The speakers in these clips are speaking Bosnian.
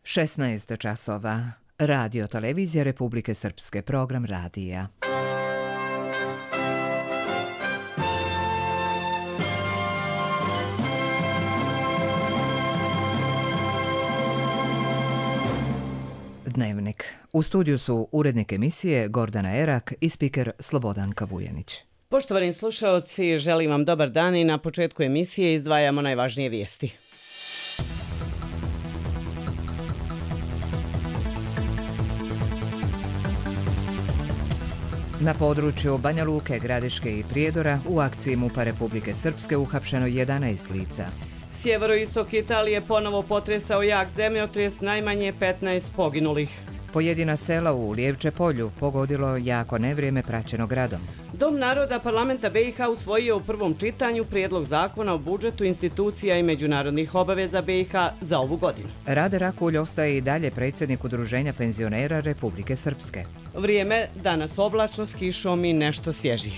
16 časova. Radio televizija Republike Srpske, program radija. Dnevnik. U studiju su urednik emisije Gordana Erak i spiker Slobodanka Vujanić. Poštovani slušaoci, želim vam dobar dan i na početku emisije izdvajamo najvažnije vijesti. Na području Banja Luke, Gradiške i Prijedora u akciji MUP-a Republike Srpske uhapšeno 11 lica. Sjeveroistok Italije ponovo potresao jak zemljotres, najmanje 15 poginulih. Pojedina sela u Lijevče polju pogodilo jako nevrijeme praćeno gradom. Dom naroda parlamenta BiH usvojio u prvom čitanju prijedlog zakona o budžetu institucija i međunarodnih obaveza BiH za ovu godinu. Rade Rakulj ostaje i dalje predsjednik Udruženja penzionera Republike Srpske. Vrijeme danas oblačno s kišom i nešto svježije.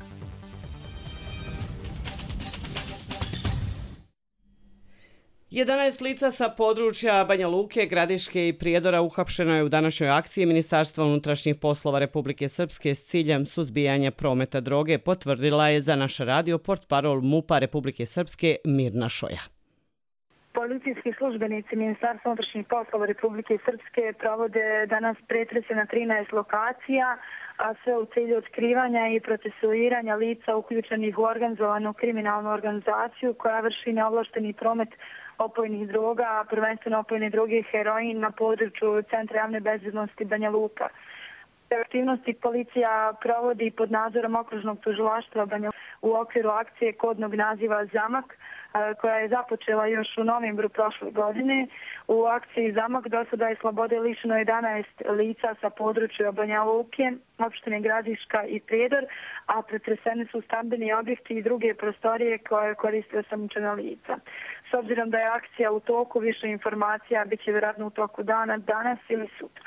Jedanaest lica sa područja Banja Luke, Gradiške i Prijedora uhapšeno je u današnjoj akciji Ministarstva unutrašnjih poslova Republike Srpske s ciljem suzbijanja prometa droge, potvrdila je za naš radio portparol MUP-a Republike Srpske Mirna Šoja. Policijski službenici Ministarstva unutrašnjih poslova Republike Srpske provode danas pretrese na 13 lokacija, a sve u cilju otkrivanja i procesuiranja lica uključenih u organizovanu kriminalnu organizaciju koja vrši neovlašteni promet opojnih droga, a prvenstveno opojne droge heroin na području Centra javne bezbednosti Banja Luka. Aktivnosti policija provodi pod nadzorom okružnog tužilaštva Banja Luka u okviru akcije kodnog naziva Zamak, koja je započela još u novembru prošle godine. U akciji Zamak do sada je slobode lišeno 11 lica sa područja Banja Luke, opštine Gradiška i Prijedor, a pretreseni su stambeni objekti i druge prostorije koje koriste osumnjičena lica. S obzirom da je akcija u toku, više informacija bit će vjerojatno u toku dana, danas ili sutra.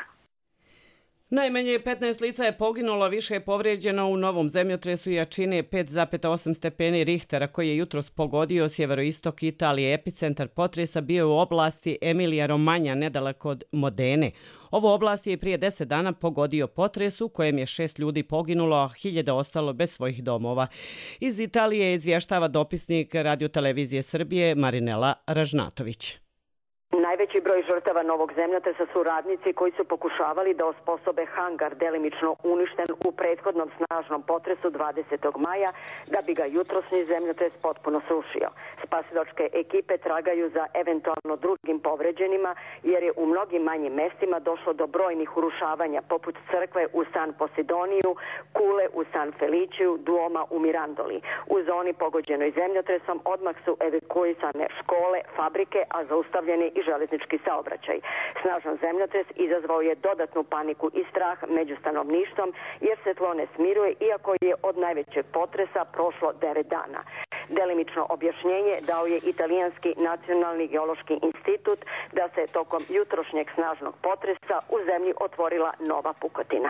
Najmanje 15 lica je poginulo, više je povrijeđeno u novom zemljotresu jačine 5,8 stepeni Richtera koji je jutros pogodio sjeveroistok Italije. Epicentar potresa bio u oblasti Emilija Romanja, nedaleko od Modene. Ovo oblast je prije 10 dana pogodio potres u kojem je 6 ljudi poginulo, a hiljade ostalo bez svojih domova. Iz Italije izvještava dopisnik radiotelevizije Srbije Marinela Ražnatović. Najveći broj žrtava novog zemljotresa su radnici koji su pokušavali da osposobe hangar delimično uništen u prethodnom snažnom potresu 20. maja, da bi ga jutrosni zemljotres potpuno srušio. Spasilačke ekipe tragaju za eventualno drugim povređenima, jer je u mnogim manjim mestima došlo do brojnih urušavanja, poput crkve u San Posidoniju, kule u San Feliciju, Duoma u Mirandoli. U zoni pogođenoj zemljotresom odmah su evakuisane škole, fabrike, a zaustavljeni i železnički saobraćaj. Snažan zemljotres izazvao je dodatnu paniku i strah među stanovništvom jer se tlo ne smiruje, iako je od najvećeg potresa prošlo 9 dana. Delimično objašnjenje dao je Italijanski nacionalni geološki institut da se tokom jutrošnjeg snažnog potresa u zemlji otvorila nova pukotina.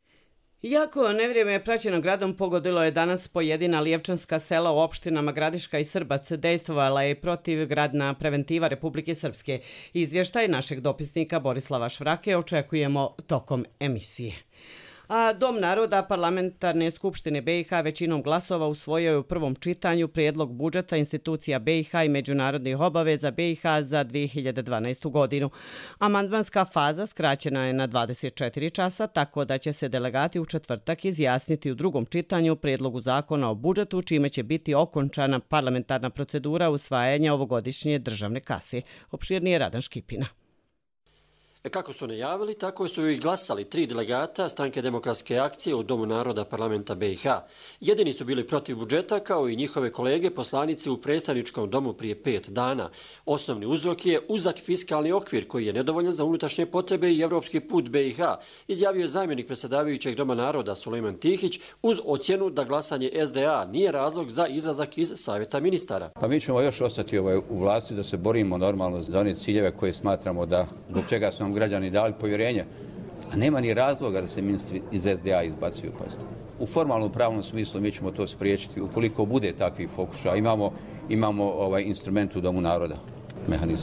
Jako nevrijeme je praćeno gradom pogodilo je danas pojedina lijevčanska sela u opštinama Gradiška i Srbac. Dejstvovala je protivgradna preventiva Republike Srpske. Izvještaj našeg dopisnika Borislava Švrake očekujemo tokom emisije. A Dom naroda parlamentarne skupštine BiH većinom glasova usvojio je u prvom čitanju prijedlog budžeta institucija BiH i međunarodnih obaveza BiH za 2012. godinu. Amandmanska faza skraćena je na 24 časa, tako da će se delegati u četvrtak izjasniti u drugom čitanju prijedlogu zakona o budžetu, čime će biti okončana parlamentarna procedura usvajanja ovogodišnje državne kase. Opširnije Radan Škipina. Kako su najavili, tako su i glasali 3 delegata Stranke demokratske akcije u Domu naroda parlamenta BiH. Jedini su bili protiv budžeta, kao i njihove kolege poslanici u predstavničkom domu prije 5 dana. Osnovni uzrok je uzak fiskalni okvir koji je nedovoljan za unutrašnje potrebe i evropski put BiH, izjavio je zamjenik predsjedavajućeg Doma naroda Sulejman Tihić uz ocjenu da glasanje SDA nije razlog za izlazak iz Savjeta ministara. Pa mi ćemo još ostati u vlasti da se borimo normalno za one ciljeve koje smatramo da zbog čega su građani dali povjerenje, a nema ni razloga da se ministri iz SDA izbacuju. U formalnom pravnom smislu mi ćemo to spriječiti ukoliko bude takvih pokušaja. Imamo instrument u Domu naroda, mehanizam.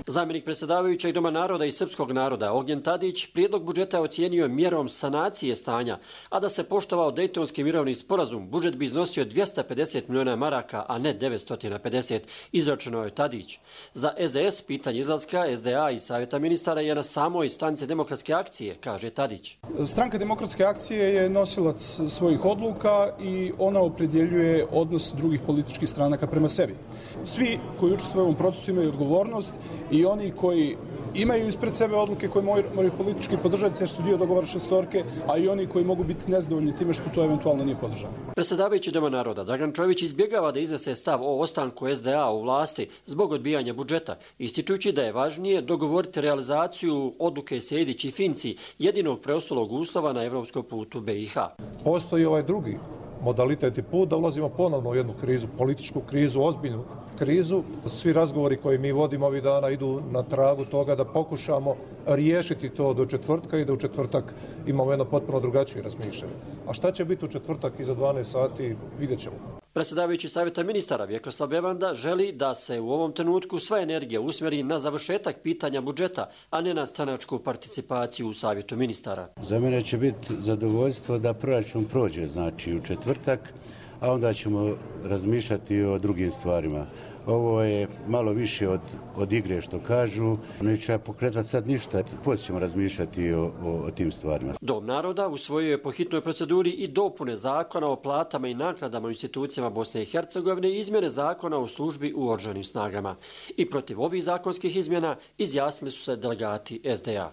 Zamjenik predsjedavajućeg Doma naroda i srpskog naroda Ognjen Tadić prijedlog budžeta je ocijenio mjerom sanacije stanja, a da se poštovao Dejtonski mirovni sporazum, budžet bi iznosio 250 miliona maraka, a ne 950, izračunao je Tadić. Za SDS pitanje izlaska SDA i Savjeta ministara je na samoj stanci Demokratske akcije, kaže Tadić. Stranka Demokratske akcije je nosilac svojih odluka i ona opredjeljuje odnos drugih političkih stranaka prema sebi. Svi koji učestvuju u ovom procesu imaju odgovornost i oni koji imaju ispred sebe odluke koje moraju politički podržati jer su dio dogovora šestorke, a i oni koji mogu biti nezadovoljni time što to eventualno nije podržano. Predsjedavajući Doma naroda Dragan Čović izbjegava da iznese stav o ostanku SDA u vlasti zbog odbijanja budžeta, ističući da je važnije dogovoriti realizaciju odluke Sejdić i Finci, jedinog preostalog uslova na evropskom putu BiH. Postoji ovaj drugi modalitet i put da ulazimo ponovno u jednu krizu, političku krizu, ozbiljnu krizu. Svi razgovori koje mi vodimo ovih dana idu na tragu toga da pokušamo riješiti to do četvrtka i da u četvrtak imamo jedno potpuno drugačije razmišljanje. A šta će biti u četvrtak iza 12 sati, vidjet ćemo. Predsjedavajući Savjeta ministara Vjekoslav Bevanda želi da se u ovom trenutku sva energija usmjeri na završetak pitanja budžeta, a ne na stranačku participaciju u Savjetu ministara. Za mene će biti zadovoljstvo da proračun prođe, znači u četvrtak, a onda ćemo razmišljati o drugim stvarima. Ovo je malo više od igre što kažu, neću ja pokretati sad ništa, poslije ćemo razmišljati o tim stvarima. Dom naroda usvojio je po hitnoj proceduri i dopune zakona o platama i naknadama u institucijama Bosne i Hercegovine i izmjene zakona o službi u oružanim snagama. I protiv ovih zakonskih izmjena izjasnili su se delegati SDA.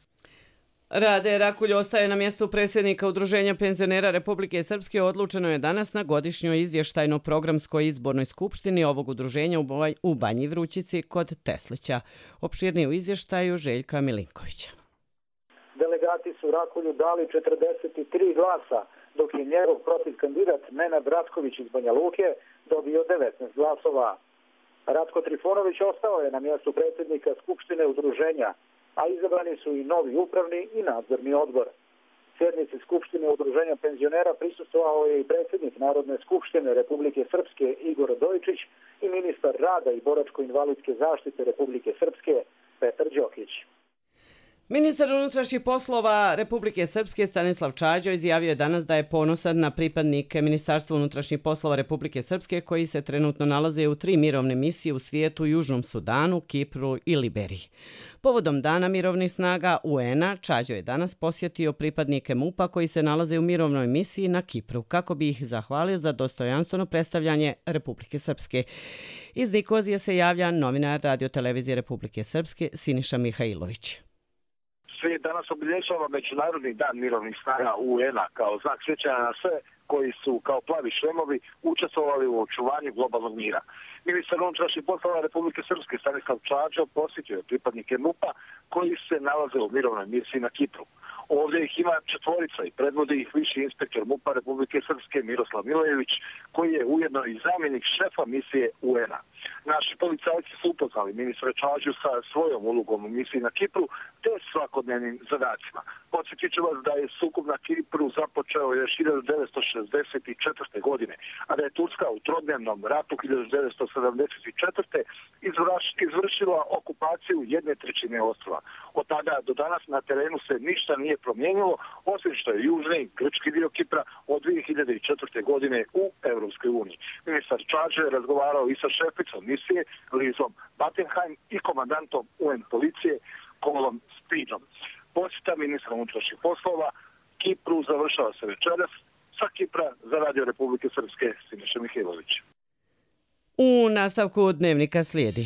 Rade Rakulj ostaje na mjestu predsjednika Udruženja penzionera Republike Srpske. Odlučeno je danas na godišnjoj izvještajno-programskoj izbornoj skupštini ovog udruženja u Banji Vrućici kod Teslića. Opširnije u izvještaju Željka Milinkovića. Delegati su Rakulju dali 43 glasa, dok je njegov protiv kandidat Nenad Ratković iz Banja Luke dobio 19 glasova. Ratko Trifunović ostao je na mjestu predsjednika Skupštine udruženja, a izabrani su i novi upravni i nadzorni odbor. Sjednici Skupštine udruženja penzionera prisustvovao je i predsjednik Narodne skupštine Republike Srpske Igor Dojčić i ministar rada i boračko-invalidske zaštite Republike Srpske Petar Đokić. Ministar unutrašnjih poslova Republike Srpske Stanislav Čađo izjavio je danas da je ponosan na pripadnike Ministarstva unutrašnjih poslova Republike Srpske koji se trenutno nalaze u 3 mirovne misije u svijetu, Južnom Sudanu, Kipru i Liberiji. Povodom Dana mirovnih snaga UN-a, Čađo je danas posjetio pripadnike MUP-a koji se nalaze u mirovnoj misiji na Kipru, kako bi ih zahvalio za dostojanstveno predstavljanje Republike Srpske. Iz Nikozije se javlja novinar Radio-televizije Republike Srpske Siniša Mihajlović. Svijet danas obilježava Međunarodni dan mirovnih snaga UN-a kao znak sjećanja na sve koji su kao plavi šlemovi učestvovali u očuvanju globalnog mira. Ministar unutrašnjih poslova Republike Srpske Stanislav Čađo posjetio je pripadnike MUP-a koji se nalaze u mirovnoj misiji na Kipru. Ovdje ih ima 4 i predvodi ih viši inspektor MUP-a Republike Srpske Miroslav Milojević, koji je ujedno i zamjenik šefa misije UN-a. Naši policajci su upoznali ministra Čađu sa svojom ulogom u misiji na Kipru te svakodnevnim zadacima. Podsjetit ću vas da je sukob na Kipru započeo još 1964. godine, a da je Turska u trodnevnom ratu 1974. izvršila okupaciju 1/3 ostrva. Od tada do danas na terenu se ništa nije promijenilo, osim što je južni grčki dio Kipra od 2004. godine u Europskoj uniji. Ministar Čađe je razgovarao i sa šeficom misije Lizom Batenheim i komandantom UN policije Kolom Speedom. Posjeta ministra unutrašnjih poslova Kipru završava se večeras. Sa Kipra za Radio Republike Srpske Siniša Mihajlović. U nastavku dnevnika slijedi.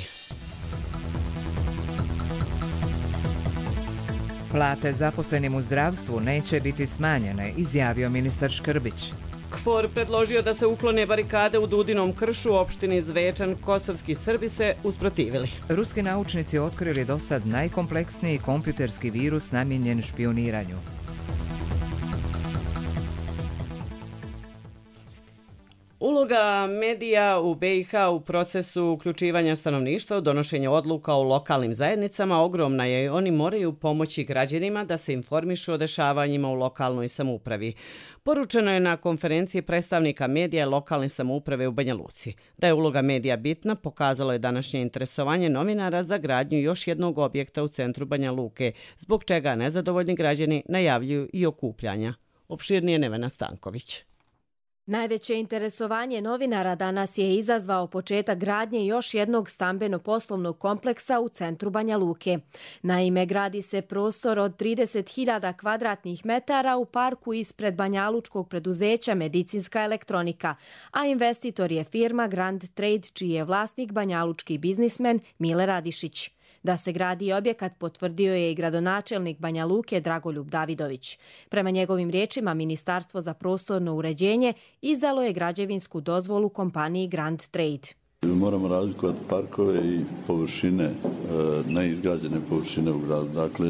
Plate zaposlenim u zdravstvu neće biti smanjene, izjavio ministar Škrbić. KFOR predložio da se uklone barikade u Dudinom kršu u opštini Zvečan. Kosovski Srbi se usprotivili. Ruski naučnici otkrili dosad najkompleksniji kompjuterski virus namijenjen špioniranju. Uloga Uloga medija u BiH u procesu uključivanja stanovništva u donošenje odluka u lokalnim zajednicama ogromna je i oni moraju pomoći građanima da se informišu o dešavanjima u lokalnoj samoupravi. Poručeno je na konferenciji predstavnika medija i lokalne samouprave u Banja Luci. Da je uloga medija bitna, pokazalo je današnje interesovanje novinara za gradnju još jednog objekta u centru Banja Luke, zbog čega nezadovoljni građani najavljuju i okupljanja. Opširnije Nevena Stanković. Najveće interesovanje novinara danas je izazvao početak gradnje još jednog stambeno-poslovnog kompleksa u centru Banja Luke. Naime, gradi se prostor od 30.000 kvadratnih metara u parku ispred banjalučkog preduzeća Medicinska elektronika, a investitor je firma Grand Trade, čiji je vlasnik banjalučki biznismen Mile Radišić. Da se gradi objekat potvrdio je i gradonačelnik Banja Luke Dragoljub Davidović. Prema njegovim riječima, Ministarstvo za prostorno uređenje izdalo je građevinsku dozvolu kompaniji Grand Trade. Moramo razlikovati parkove i površine, neizgrađene površine u gradu. Dakle,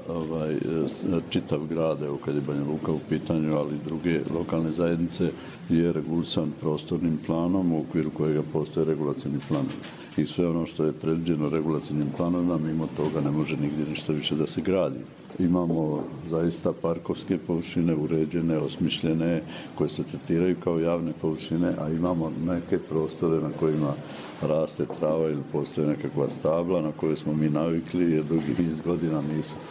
čitav grad, evo kad je Banja Luka u pitanju, ali i druge lokalne zajednice, je regulisan prostornim planom u okviru kojega postoje regulacioni planovi. I sve ono što je predviđeno regulacijnim planovima, mimo toga ne može nigdje ništa više da se gradi. Imamo zaista parkovske površine uređene, osmišljene, koje se tretiraju kao javne površine, a imamo neke prostore na kojima raste trava ili postoje nekakva stabla na koje smo mi navikli, jer dugi niz godina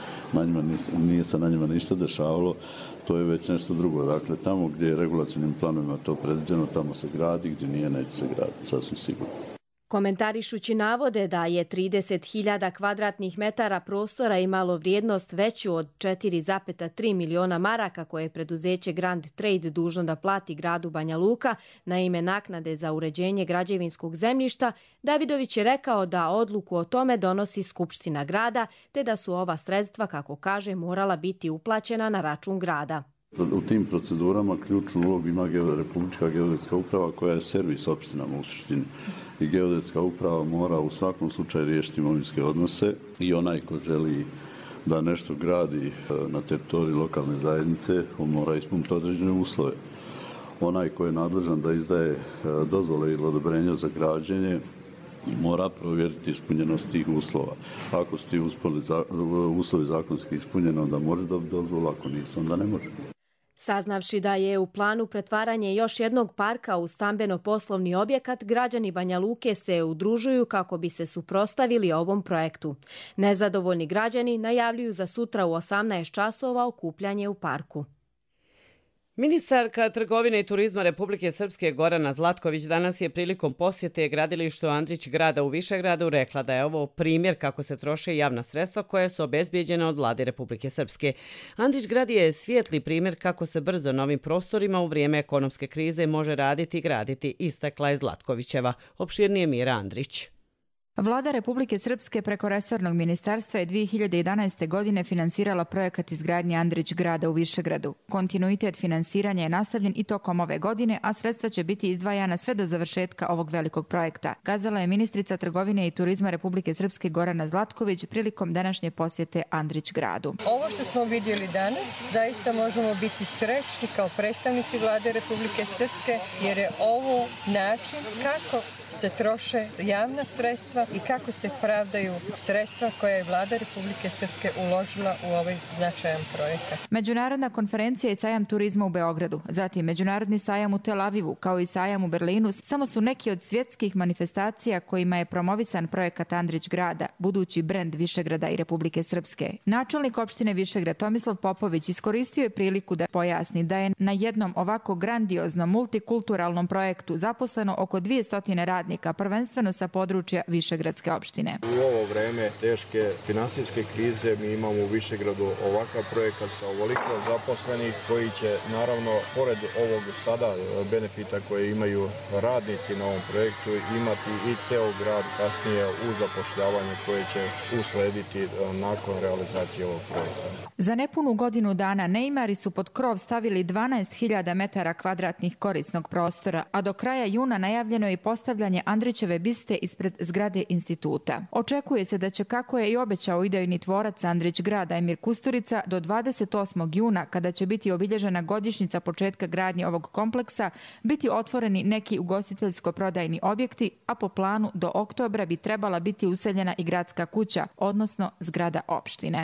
nije se na njima ništa dešavalo. To je već nešto drugo. Dakle, tamo gdje je regulacijnim planovima to predviđeno, tamo se gradi, gdje nije, neće se graditi, sasvim sigurno. Komentarišući navode da je 30.000 kvadratnih metara prostora imalo vrijednost veću od 4,3 miliona maraka koje je preduzeće Grand Trade dužno da plati gradu Banja Luka na ime naknade za uređenje građevinskog zemljišta, Davidović je rekao da odluku o tome donosi Skupština grada, te da su ova sredstva, kako kaže, morala biti uplaćena na račun grada. U tim procedurama ključnu ulogu ima Republička geodetska uprava koja je servis opštinama u suštini. I geodetska uprava mora u svakom slučaju riješiti imovinske odnose i onaj ko želi da nešto gradi na teritoriji lokalne zajednice, on mora ispuniti određene uslove. Onaj ko je nadležan da izdaje dozvole ili odobrenja za građenje mora provjeriti ispunjenost tih uslova. Ako su ti uslovi zakonski ispunjeni, onda može dobiti dozvolu, ako nisu, onda ne može. Saznavši da je u planu pretvaranje još jednog parka u stambeno-poslovni objekat, građani Banja Luke se udružuju kako bi se suprotstavili ovom projektu. Nezadovoljni građani najavljuju za sutra u 18 časova okupljanje u parku. Ministarka trgovine i turizma Republike Srpske Gorana Zlatković danas je prilikom posjete gradilištu Andrić grada u Višegradu rekla da je ovo primjer kako se troše javna sredstva koja su obezbijeđena od vlade Republike Srpske. Andrić grad je svijetli primjer kako se brzo na ovim prostorima u vrijeme ekonomske krize može raditi i graditi, istakla je Zlatkovićeva. Opširnije Mira Andrić. Vlada Republike Srpske preko resornog ministarstva je 2011. godine finansirala projekat izgradnje Andrić grada u Višegradu. Kontinuitet finansiranja je nastavljen i tokom ove godine, a sredstva će biti izdvajana sve do završetka ovog velikog projekta, kazala je ministrica trgovine i turizma Republike Srpske Gorana Zlatković prilikom današnje posjete Andrić gradu. Ovo što smo vidjeli danas, zaista možemo biti srećni kao predstavnici vlade Republike Srpske, jer je ovo način kako se troše javna sredstva i kako se pravdaju sredstva koje je vlada Republike Srpske uložila u ovaj značajan projekat. Međunarodna konferencija i sajam turizma u Beogradu, zatim međunarodni sajam u Tel Avivu, kao i sajam u Berlinu, samo su neki od svjetskih manifestacija kojima je promovisan projekat Andrić grada, budući brend Višegrada i Republike Srpske. Načelnik opštine Višegrad Tomislav Popović iskoristio je priliku da pojasni da je na jednom ovako grandioznom multikulturalnom projektu zaposleno oko 200 radnika, prvenstveno sa područja Višegradske opštine. U ovo vreme teške finansijske krize mi imamo u Višegradu ovakav projekat sa ovoliko zaposlenih koji će naravno pored ovog sada benefita koje imaju radnici na ovom projektu imati i ceo grad kasnije u zapošljavanje koje će uslediti nakon realizacije ovog projekta. Za nepunu godinu dana neimari su pod krov stavili 12.000 metara kvadratnih korisnog prostora, a do kraja juna najavljeno je postavljanje postavljanje Andrićeve biste ispred zgrade instituta. Očekuje se da će, kako je i obećao idejni tvorac Andrić grada Emir Kusturica, do 28. juna, kada će biti obilježena godišnjica početka gradnje ovog kompleksa, biti otvoreni neki ugostiteljsko-prodajni objekti, a po planu do oktobra bi trebala biti useljena i gradska kuća, odnosno zgrada opštine.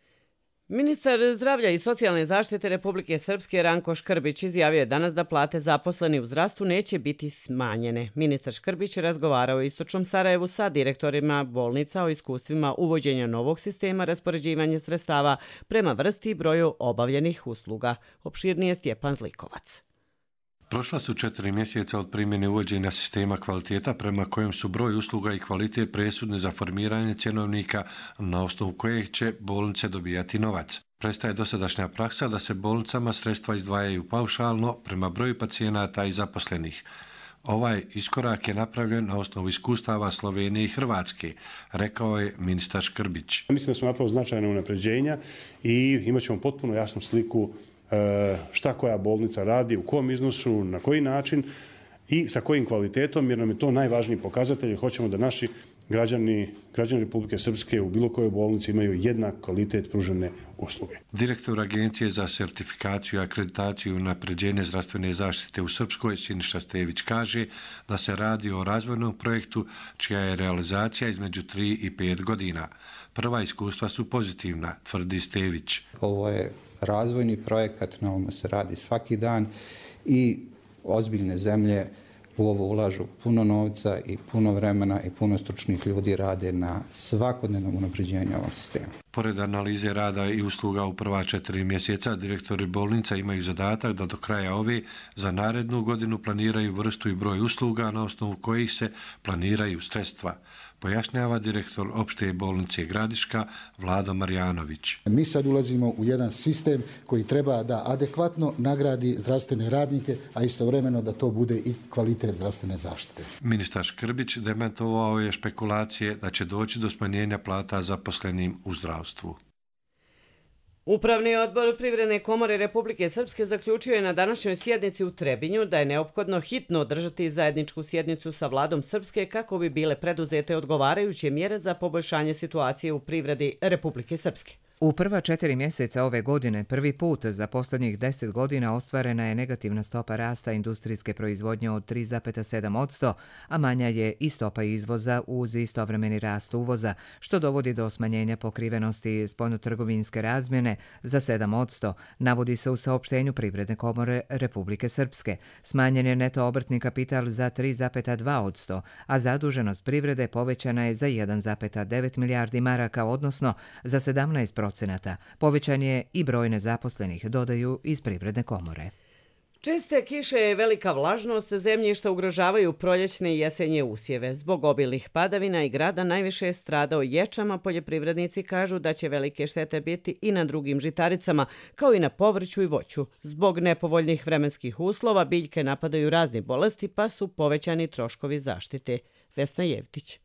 Ministar zdravlja i socijalne zaštite Republike Srpske Ranko Škrbić izjavio je danas da plate zaposleni u zdravstvu neće biti smanjene. Ministar Škrbić je razgovarao u istočnom Sarajevu sa direktorima bolnica o iskustvima uvođenja novog sistema raspoređivanja sredstava prema vrsti i broju obavljenih usluga. Opširnije Stjepan Zlikovac. Prošla su 4 mjeseca od primjene uvođenja sistema kvaliteta prema kojem su broj usluga i kvalitet presudni za formiranje cjenovnika na osnovu kojeg će bolnice dobijati novac. Prestaje dosadašnja praksa da se bolnicama sredstva izdvajaju paušalno prema broju pacijenata i zaposlenih. Ovaj iskorak je napravljen na osnovu iskustava Slovenije i Hrvatske, rekao je ministar Škrbić. Mislim da smo napravili značajne unapređenja i imat ćemo potpuno jasnu sliku šta koja bolnica radi, u kom iznosu, na koji način i sa kojim kvalitetom, jer nam je to najvažniji pokazatelj. Hoćemo da naši građani Republike Srpske u bilo kojoj bolnici imaju jednak kvalitet pružene usluge. Direktor Agencije za sertifikaciju, akreditaciju i unapređenje zdravstvene zaštite u Srpskoj, Siniša Stević, kaže da se radi o razvojnom projektu čija je realizacija između 3 i 5 godina. Prva iskustva su pozitivna, tvrdi Stević. Ovo je razvojni projekat, na ovome se radi svaki dan i ozbiljne zemlje u ovo ulažu puno novca i puno vremena i puno stručnih ljudi rade na svakodnevnom unapređenju ovog sistema. Pored analize rada i usluga u prva 4 mjeseca, direktori bolnica imaju zadatak da do kraja ove za narednu godinu planiraju vrstu i broj usluga na osnovu kojih se planiraju sredstva, pojašnjava direktor opšte bolnice Gradiška Vlado Marjanović. Mi sad ulazimo u jedan sistem koji treba da adekvatno nagradi zdravstvene radnike, a istovremeno da to bude i kvalitet zdravstvene zaštite. Ministar Škrbić demantovao je špekulacije da će doći do smanjenja plata zaposlenim u zdravstvu. Upravni odbor Privredne komore Republike Srpske zaključio je na današnjoj sjednici u Trebinju da je neophodno hitno održati zajedničku sjednicu sa vladom Srpske kako bi bile preduzete odgovarajuće mjere za poboljšanje situacije u privredi Republike Srpske. U prva 4 mjeseca ove godine prvi put za posljednjih 10 godina ostvarena je negativna stopa rasta industrijske proizvodnje od 3,7%, a manja je i stopa izvoza uz istovremeni rast uvoza, što dovodi do smanjenja pokrivenosti spoljnotrgovinske razmjene za 7%, navodi se u saopštenju Privredne komore Republike Srpske. Smanjen je neto obrtni kapital za 3,2%, a zaduženost privrede povećana je za 1,9 milijardi maraka, odnosno za 17%. Povećan je i broj nezaposlenih, dodaju iz Privredne komore. Česte kiše i velika vlažnost zemljišta ugrožavaju proljećne i jesenje usjeve. Zbog obilnih padavina i grada najviše je stradao ječama. Poljoprivrednici kažu da će velike štete biti i na drugim žitaricama, kao i na povrću i voću. Zbog nepovoljnih vremenskih uslova biljke napadaju razne bolesti, pa su povećani troškovi zaštite. Vesna Jevtić.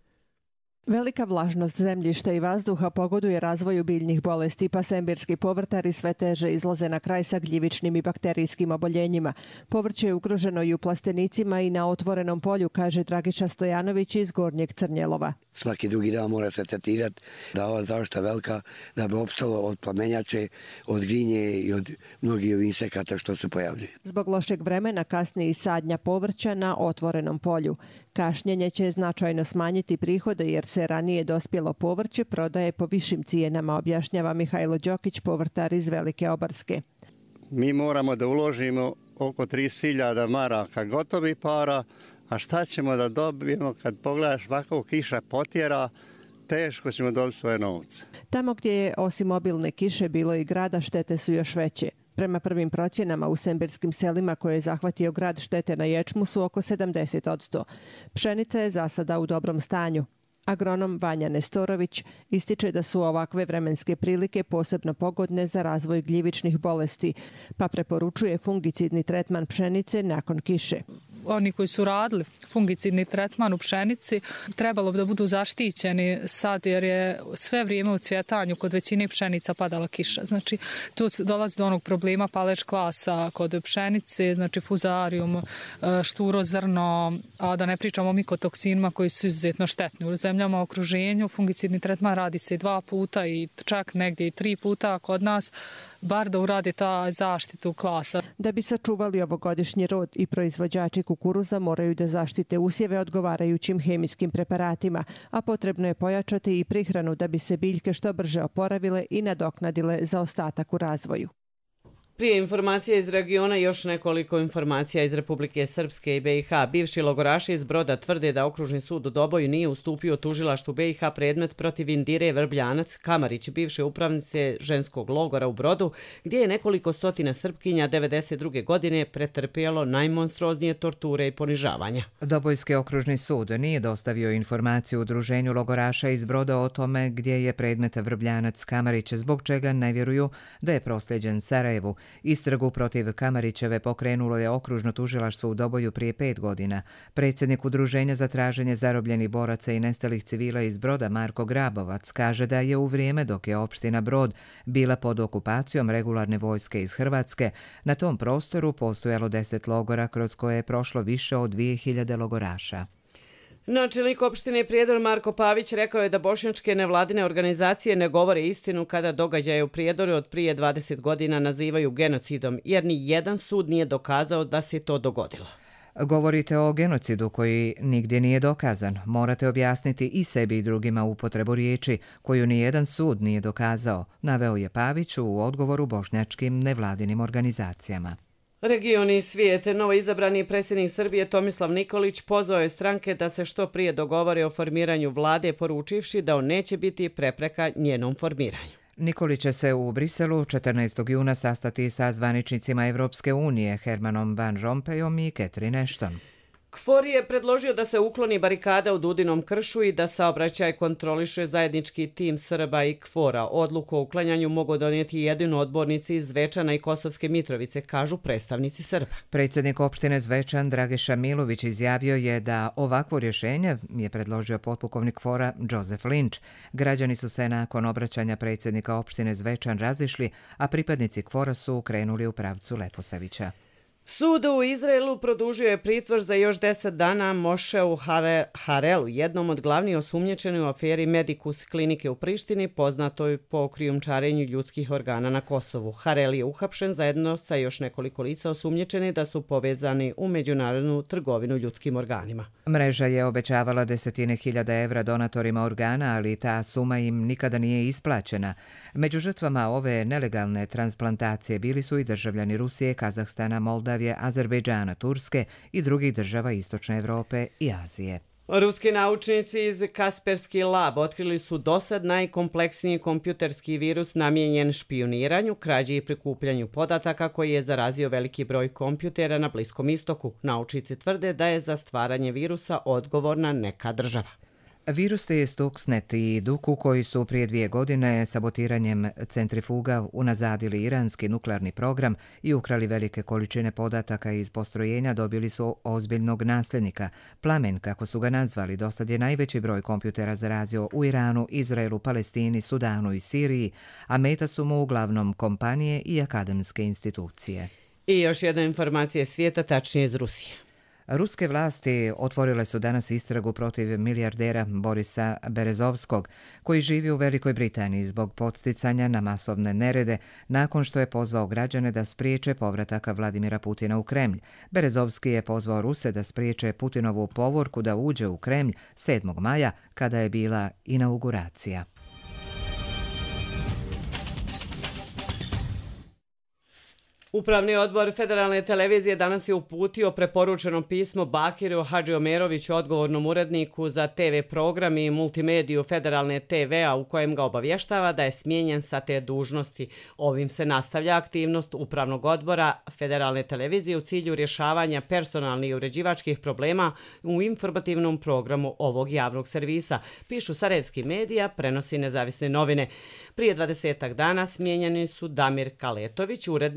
Velika vlažnost zemljišta i vazduha pogoduje razvoju biljnih bolesti, pa sembirski povrtari sve teže izlaze na kraj sa gljivičnim i bakterijskim oboljenjima. Povrće je ugroženo i u plastenicima i na otvorenom polju, kaže Dragiša Stojanović iz Gornjeg Crnjelova. Svaki drugi dan mora se tretirati da ova zaštita velika, da bi opstalo od plamenjače, od grinje i od mnogih insekata što se pojavljaju. Zbog lošeg vremena kasni i sadnja povrća na otvorenom polju. Kašnjenje će značajno smanjiti prihode jer se ranije dospjelo povrće prodaje po višim cijenama, objašnjava Mihajlo Đokić, povrtar iz Velike Obarske. Mi moramo da uložimo oko 30.000 maraka gotovi para, a šta ćemo da dobijemo kad pogledaš ovako kiša potjera, teško ćemo dobiti svoje novce. Tamo gdje je osim obilne kiše bilo i grada, štete su još veće. Prema prvim procjenama u sembirskim selima koje je zahvatio grad, štete na ječmu su oko 70%. Pšenica je za sada u dobrom stanju. Agronom Vanja Nestorović ističe da su ovakve vremenske prilike posebno pogodne za razvoj gljivičnih bolesti, pa preporučuje fungicidni tretman pšenice nakon kiše. oni koji su radili fungicidni tretman u pšenici trebalo bi da budu zaštićeni sad jer je sve vrijeme u cvjetanju kod većine pšenica padala kiša. Znači tu dolazi do onog problema palež klasa kod pšenice, znači fuzarium, šturo zrno, a da ne pričamo o mikotoksinima koji su izuzetno štetni. U zemljama u okruženju fungicidni tretman radi se 2 puta i čak negdje i 3 puta, a kod nas bar da uradi ta zaštitu klasa. Da bi sačuvali ovogodišnji rod i proizvođači kukuruza moraju da zaštite usjeve odgovarajućim hemijskim preparatima, a potrebno je pojačati i prihranu da bi se biljke što brže oporavile i nadoknadile za ostatak u razvoju. Prije informacije iz regiona još nekoliko informacija iz Republike Srpske i BiH. Bivši logoraši iz Broda tvrde da Okružni sud u Doboju nije ustupio tužilaštvu BiH predmet protiv Indire Vrbljanac Kamarić, bivše upravnice ženskog logora u Brodu, gdje je nekoliko stotina Srpkinja 1992. godine pretrpjelo najmonstruoznije torture i ponižavanja. Dobojski okružni sud nije dostavio informaciju udruženju logoraša iz Broda o tome gdje je predmet Vrbljanac Kamarić, zbog čega ne vjeruju da je prosljeđen Sarajevu. Istragu protiv Kamarićeve pokrenulo je okružno tužilaštvo u Doboju prije 5 godina. Predsjednik udruženja za traženje zarobljenih boraca i nestalih civila iz Broda Marko Grabovac kaže da je u vrijeme dok je opština Brod bila pod okupacijom regularne vojske iz Hrvatske, na tom prostoru postojalo 10 logora kroz koje je prošlo više od 2000 logoraša. Načelnik opštine Prijedor Marko Pavić rekao je da bošnjačke nevladine organizacije ne govore istinu kada događaje u Prijedoru od prije 20 godina nazivaju genocidom, jer ni jedan sud nije dokazao da se to dogodilo. Govorite o genocidu koji nigdje nije dokazan. Morate objasniti i sebi i drugima upotrebu riječi koju ni jedan sud nije dokazao, naveo je Pavić u odgovoru bošnjačkim nevladinim organizacijama. Regioni i svijete, novoizabrani predsjednik Srbije Tomislav Nikolić pozvao je stranke da se što prije dogovore o formiranju vlade, poručivši da on neće biti prepreka njenom formiranju. Nikolić će se u Briselu 14. juna sastati sa zvaničnicima Evropske unije Hermanom Van Rompuyom i Catherine Ashton. KFOR je predložio da se ukloni barikada u Dudinom kršu i da saobraćaj kontroliše zajednički tim Srba i KFOR-a. Odluku o uklanjanju mogu donijeti jedino odbornici iz Zvečana i Kosovske Mitrovice, kažu predstavnici Srba. Predsjednik opštine Zvečan Dragiša Milović izjavio je da ovakvo rješenje je predložio potpukovnik KFOR-a Joseph Lynch. Građani su se nakon obraćanja predsjednika opštine Zvečan razišli, a pripadnici KFOR-a su krenuli u pravcu Leposavića. Sud u Izraelu produžio je pritvor za još 10 dana Mošeu Harelu, jednom od glavnih osumnjičenih u aferi Medikus klinike u Prištini, poznatoj po krijumčarenju ljudskih organa na Kosovu. Harel je uhapšen zajedno sa još nekoliko lica osumnjičeni da su povezani u međunarodnu trgovinu ljudskim organima. Mreža je obećavala 10.000 evra donatorima organa, ali ta suma im nikada nije isplaćena. Među žrtvama ove nelegalne transplantacije bili su i državljani Rusije, Kazahstana, Moldavije, Azerbejdžana, Turske i drugih država Istočne Evrope i Azije. Ruski naučnici iz Kaspersky Lab otkrili su dosad najkompleksniji kompjuterski virus namijenjen špijuniranju, krađi i prikupljanju podataka koji je zarazio veliki broj kompjutera na Bliskom istoku. Naučnici tvrde da je za stvaranje virusa odgovorna neka država. Virus je Stuxnet i Duku koji su prije 2 godine sabotiranjem centrifuga unazadili iranski nuklearni program i ukrali velike količine podataka iz postrojenja, dobili su ozbiljnog nasljednika. Plamen, kako su ga nazvali, dosad je najveći broj kompjutera zarazio u Iranu, Izraelu, Palestini, Sudanu i Siriji, a meta su mu uglavnom kompanije i akademske institucije. I još jedna informacija svijeta, tačnije iz Rusije. Ruske vlasti otvorile su danas istragu protiv milijardera Borisa Berezovskog, koji živi u Velikoj Britaniji zbog podsticanja na masovne nerede nakon što je pozvao građane da spriječe povratak Vladimira Putina u Kremlj. Berezovski je pozvao Ruse da spriječe Putinovu povorku da uđe u Kremlj 7. maja kada je bila inauguracija. Upravni odbor Federalne televizije danas je uputio preporučeno pismo Bakiru Hadžiomeroviću, odgovornom uredniku za TV program i multimediju Federalne TV-a, u kojem ga obavještava da je smijenjen sa te dužnosti. Ovim se nastavlja aktivnost Upravnog odbora Federalne televizije u cilju rješavanja personalnih i uređivačkih problema u informativnom programu ovog javnog servisa, pišu sarajevski medija, prenosi Nezavisne novine. Prije 20 dana smijenjeni su Damir Kaletović, urednik u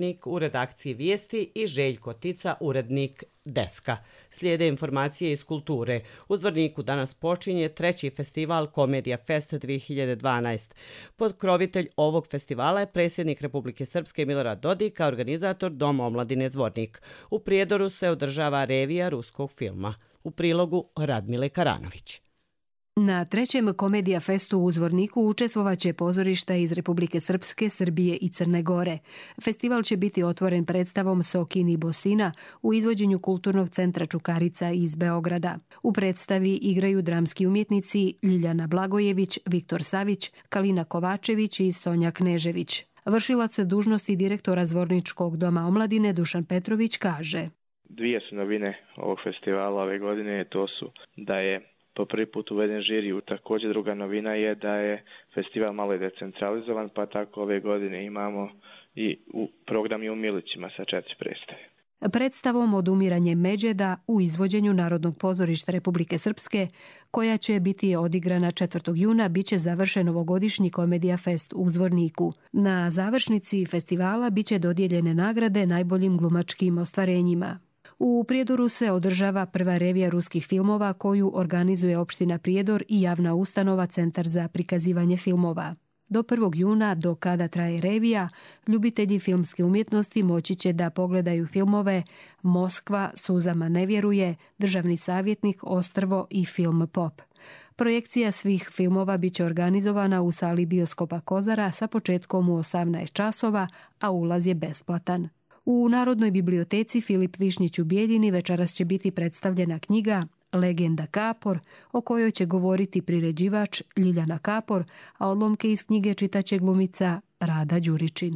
redakciji Vijesti i Željko Tica, urednik Deska. Slijede informacije iz kulture. U Zvorniku danas počinje 3. festival Komedija Fest 2012. Pokrovitelj ovog festivala je predsjednik Republike Srpske Milorad Dodik, a organizator Doma omladine Zvornik. U Prijedoru se održava revija ruskog filma. U prilogu Radmile Karanović. Na 3. Komedija festu u Zvorniku učestvovaće pozorišta iz Republike Srpske, Srbije i Crne Gore. Festival će biti otvoren predstavom Sokin i Bosina u izvođenju Kulturnog centra Čukarica iz Beograda. U predstavi igraju dramski umjetnici Ljiljana Blagojević, Viktor Savić, Kalina Kovačević i Sonja Knežević. Vršilac dužnosti direktora Zvorničkog doma omladine Dušan Petrović kaže: Dvije su novine ovog festivala ove godine, to su da je po prvi put uveden žiri. Također druga novina je da je festival malo decentralizovan, pa tako ove godine imamo i u programi u Milićima sa 4 predstave. Predstavom Odumiranje Međeda u izvođenju Narodnog pozorišta Republike Srpske, koja će biti odigrana 4. juna, biće završen ovogodišnji Komedija Fest u Zvorniku. Na završnici festivala biće dodijeljene nagrade najboljim glumačkim ostvarenjima. U Prijedoru se održava prva revija ruskih filmova koju organizuje opština Prijedor i javna ustanova Centar za prikazivanje filmova. Do 1. juna, do kada traje revija, ljubitelji filmske umjetnosti moći će da pogledaju filmove Moskva, Suzama ne vjeruje, Državni savjetnik, Ostrvo i Film Pop. Projekcija svih filmova biće organizovana u sali bioskopa Kozara sa početkom u 18 časova, a ulaz je besplatan. U Narodnoj biblioteci Filip Višnjić u Bijeljini večeras će biti predstavljena knjiga Legenda Kapor, o kojoj će govoriti priređivač Ljiljana Kapor, a odlomke iz knjige čitaće glumica Rada Đuričin.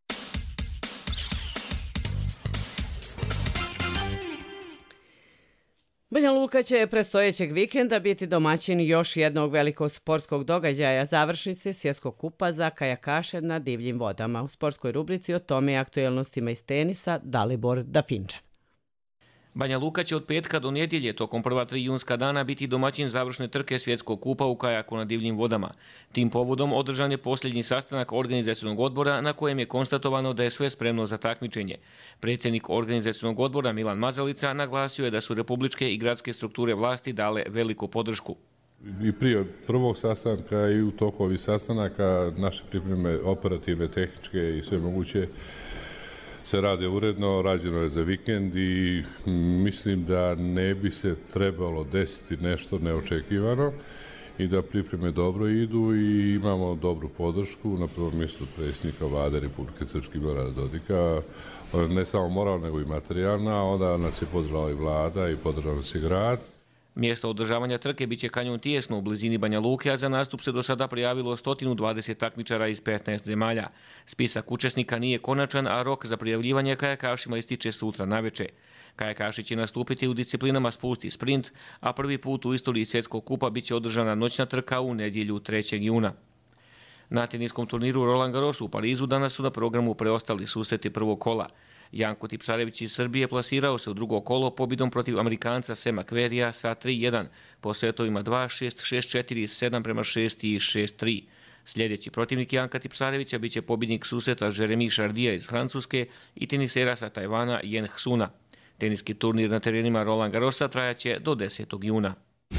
Banja Luka će predstojećeg vikenda biti domaćin još jednog velikog sportskog događaja, završnice Svjetskog kupa za kajakaše na divljim vodama. U sportskoj rubrici o tome i aktuelnostima iz tenisa Dalibor Dafinčev. Banja Luka će od petka do nedjelje tokom prva 3 junska dana biti domaćin završne trke Svjetskog kupa u kajaku na divljim vodama. Tim povodom održan je posljednji sastanak organizacionog odbora na kojem je konstatovano da je sve spremno za takmičenje. Predsjednik organizacionog odbora Milan Mazalica naglasio je da su republičke i gradske strukture vlasti dale veliku podršku. I prije prvog sastanka i u toku ovih sastanaka naše pripreme operativne, tehničke i sve moguće se rade uredno, rađeno je za vikend i mislim da ne bi se trebalo desiti nešto neočekivano i da pripreme dobro idu i imamo dobru podršku na prvom mjestu predsjednika Vlade Republike Srpske Milorada Dodika, ne samo moralna nego i materijalna, onda nas je podržala i Vlada i podržala nas i grad. Mjesto održavanja trke biće kanjon Tijesno u blizini Banja Luke, a za nastup se do sada prijavilo 120 takmičara iz 15 zemalja. Spisak učesnika nije konačan, a rok za prijavljivanje kajakašima ističe sutra naveče. Kajakaši će nastupiti u disciplinama spust i sprint, a prvi put u istoriji Svjetskog kupa biće održana noćna trka u nedjelju 3. juna. Na teniskom turniru Roland Garros u Parizu danas su na programu preostali susreti prvog kola. Janko Tipsarević iz Srbije plasirao se u drugo kolo pobjedom protiv Amerikanca Sema Querrya sa 3-1 po setovima 2-6, 6-4, 7-6 i 6-3. Sljedeći protivnik Janka Tipsarevića biće pobjednik susreta Jeremy Chardia iz Francuske i tenisera sa Tajvana Yen Hsuna. Teniski turnir na terenima Roland Garrosa trajaće do 10. juna.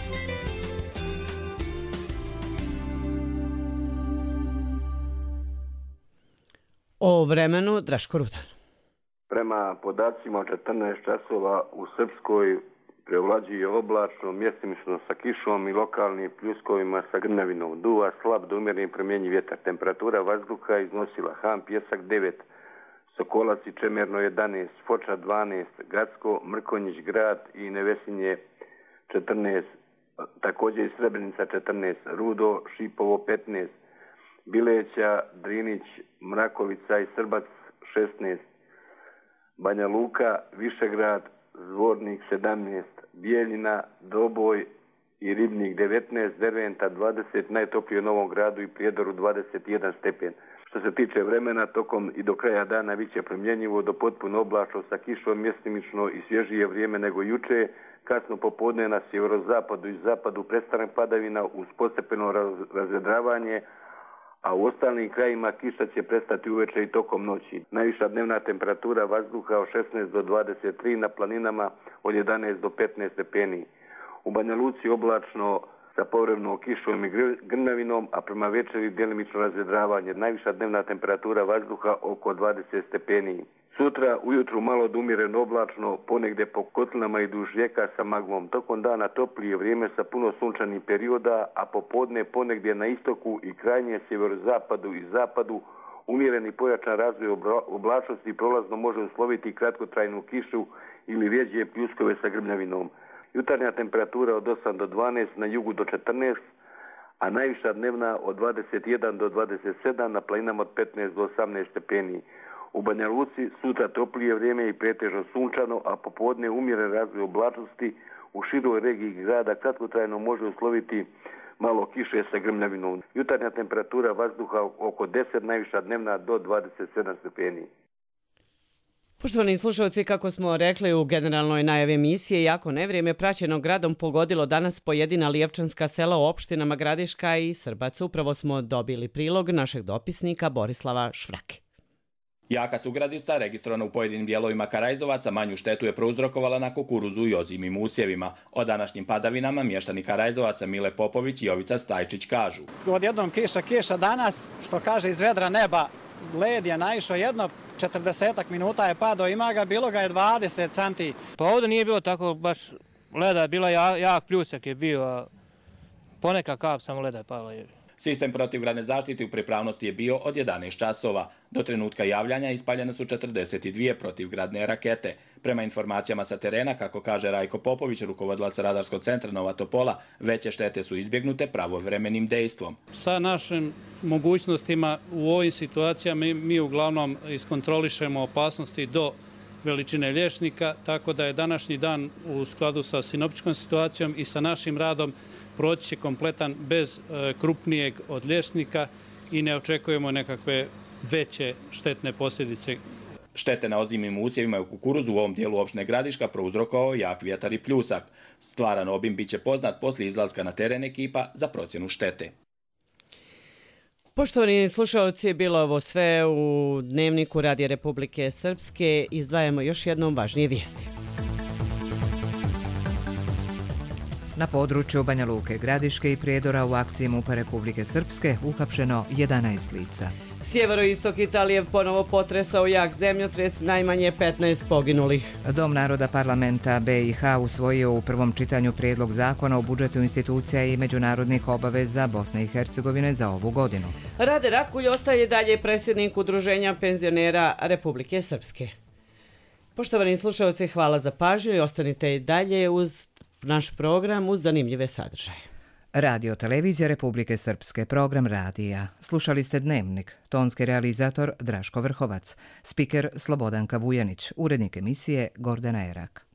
O vremenu Draško Rudan. Prema podacima 14 časova u Srpskoj prevlađuje oblačno, mjestimično sa kišom i lokalnim pljuskovima sa grmljavinom. Duva slab do umjereni promjenjiv vjetar. Temperatura vazduha iznosila Han Pjesak 9, Sokolac i Čemerno 11, Foča 12, Gacko, Mrkonjić grad i Nevesinje 14, također i Srebrenica 14, Rudo, Šipovo 15, Bileća, Drinić, Mrakovica i Srbac 16, Banja Luka, Višegrad, Zvornik 17, Bijeljina, Doboj i Ribnik 19, Derventa 20, najtoplije u Novom Gradu i Prijedoru 21 stepen. Što se tiče vremena, tokom i do kraja dana bit će promjenjivo do potpuno oblačno sa kišom, mjestimično i svježije vrijeme nego juče. Kasno popodne na sjeverozapadu i zapadu prestanak padavina uz postepeno razvedravanje, a u ostalim krajima kiša će prestati uveče i tokom noći. Najviša dnevna temperatura vazduha od 16 do 23, na planinama od 11 do 15 stepeni. U Banja Luci oblačno sa povremenom kišom i grmljavinom, a prema večeri djelimično razvedravanje. Najviša dnevna temperatura vazduha oko 20 stepeni. Sutra ujutru malo odumjereno oblačno, ponegdje po kotlinama i duž rijeka sa magmom. Tokom dana toplije vrijeme sa puno sunčanih perioda, a popodne ponegdje na istoku i krajnje sjeverozapadu i zapadu umjereni pojačan razvoj oblačnosti prolazno može usloviti kratkotrajnu kišu ili rjeđe pljuskove sa grmljavinom. Jutarnja temperatura od 8 do 12, na jugu do 14, a najviša dnevna od 21 do 27, na planinama od 15 do 18 stepeni. U Banja Luci sutra toplije vrijeme i pretežno sunčano, a popodne umjeren razvoj oblačnosti u široj regiji grada kratkotrajno može usloviti malo kiše sa grmljavinom. Jutarnja temperatura vazduha oko 10, najviša dnevna do 27 stepeni. Poštovani slušalci, kako smo rekli u generalnoj najavi emisije, jako nevrijeme praćeno gradom pogodilo danas pojedina lijevčanska sela u opštinama Gradiška i Srbac. Upravo smo dobili prilog našeg dopisnika Borislava Švrake. Jaka sugradista, registrovana u pojedinim dijelovima Karajzovaca, manju štetu je prouzrokovala na kukuruzu i ozimim usjevima. O današnjim padavinama mještani Karajzovaca Mile Popović i Jovica Stajčić kažu. Odjednom kiša danas, što kaže iz vedra neba, led je naišao jedno 40 minuta je padao, ima ga, bilo ga je 20 cm. Pa ovdje nije bilo tako baš leda, bila jak pljusak je bio, poneka kap samo leda je pala. Sistem protivgradne zaštite u pripravnosti je bio od 11 časova. Do trenutka javljanja ispaljene su 42 protivgradne rakete. Prema informacijama sa terena, kako kaže Rajko Popović, rukovodilac Radarskog centra Nova Topola, veće štete su izbjegnute pravovremenim dejstvom. Sa našim mogućnostima u ovim situacijama mi uglavnom iskontrolišemo opasnosti do veličine liječnika, tako da je današnji dan u skladu sa sinoptičkom situacijom i sa našim radom proći će kompletan bez krupnijeg od liječnika i ne očekujemo nekakve veće štetne posljedice. Štete na ozimim usjevima u kukuruzu u ovom dijelu opštine Gradiška prouzrokovao jak vjetar i pljusak. Stvaran obim biće poznat poslije izlaska na teren ekipa za procjenu štete. Poštovani slušalci, bilo ovo sve u Dnevniku Radija Republike Srpske. Izdvajamo još jednom važnije vijesti. Na području Banja Luke, Gradiške i Prijedora u akciji MUP-a Republike Srpske uhapšeno 11 lica. Sjeveroistok Italije ponovo potresao jak zemljotres, najmanje 15 poginulih. Dom naroda parlamenta BiH usvojio u prvom čitanju prijedlog zakona o budžetu institucija i međunarodnih obaveza Bosne i Hercegovine za ovu godinu. Rade Rakulj ostaje dalje predsjednik Udruženja penzionera Republike Srpske. Poštovani slušalci, hvala za pažnju i ostanite i dalje uz naš program uz zanimljive sadržaje. Radio Televizija Republike Srpske, program radija. Slušali ste Dnevnik, tonski realizator Draško Vrhovac, spiker Slobodanka Vujanić, urednik emisije Gordana Erak.